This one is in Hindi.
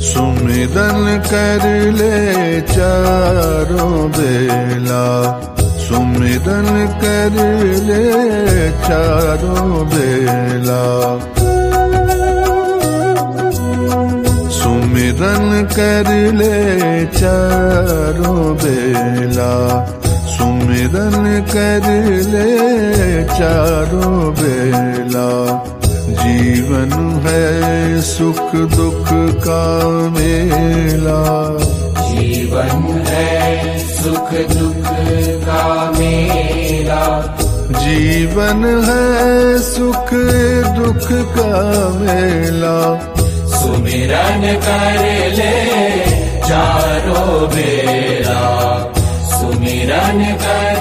सुमिरन कर ले चारों बेला, सुमिरन कर ले चारों बेला, सुमिरन कर ले चारों बेला, सुमिरन कर ले चारों बेला। जीवन है सुख दुख का मेला, जीवन है सुख दुख का मेला, जीवन है सुख दुख का मेला। सुमिरन कर ले चारों बेला, सुमिरन कर